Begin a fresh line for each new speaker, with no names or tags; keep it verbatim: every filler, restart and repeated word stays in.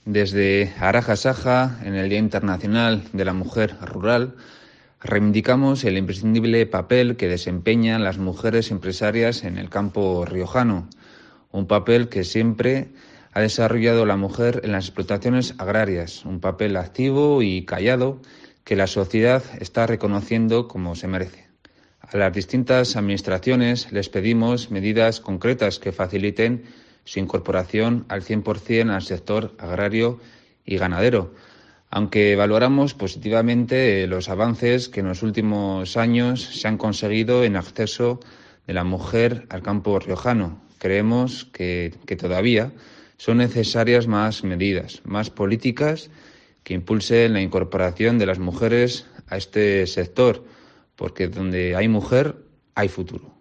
Desde Araja Saja, en el Día Internacional de la Mujer Rural, reivindicamos el imprescindible papel que desempeñan las mujeres empresarias en el campo riojano, un papel que siempre ha desarrollado la mujer en las explotaciones agrarias, un papel activo y callado que la sociedad está reconociendo como se merece. A las distintas administraciones les pedimos medidas concretas que faciliten su incorporación al cien por ciento al sector agrario y ganadero, aunque valoramos positivamente los avances que en los últimos años se han conseguido en acceso de la mujer al campo riojano. Creemos que, que todavía son necesarias más medidas, más políticas que impulsen la incorporación de las mujeres a este sector, porque donde hay mujer hay futuro.